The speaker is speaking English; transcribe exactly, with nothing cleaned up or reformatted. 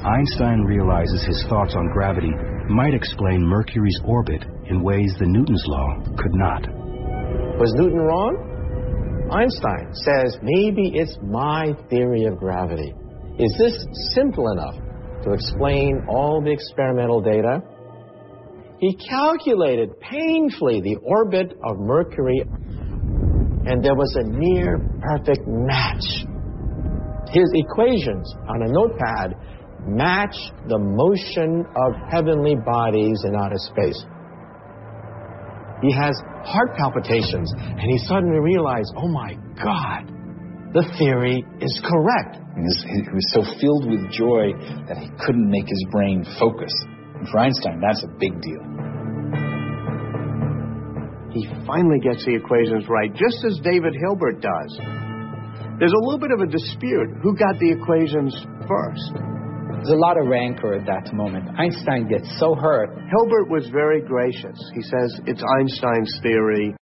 Einstein realizes his thoughts on gravity might explain Mercury's orbit in ways the Newton's law could not. Was Newton wrong? Einstein says, maybe it's my theory of gravity. Is this simple enough to explain all the experimental data? He calculated painfully the orbit of Mercury, and there was a near perfect match. His equations on a notepad match the motion of heavenly bodies in outer space. He has heart palpitations, and he suddenly realized, oh my God, the theory is correct. He was, he was so filled with joy that he couldn't make his brain focus. And for Einstein, that's a big deal. He finally gets the equations right, just as David Hilbert does. There's a little bit of a dispute. Who got the equations first? There's a lot of rancor at that moment. Einstein gets so hurt. Hilbert was very gracious. He says, it's Einstein's theory.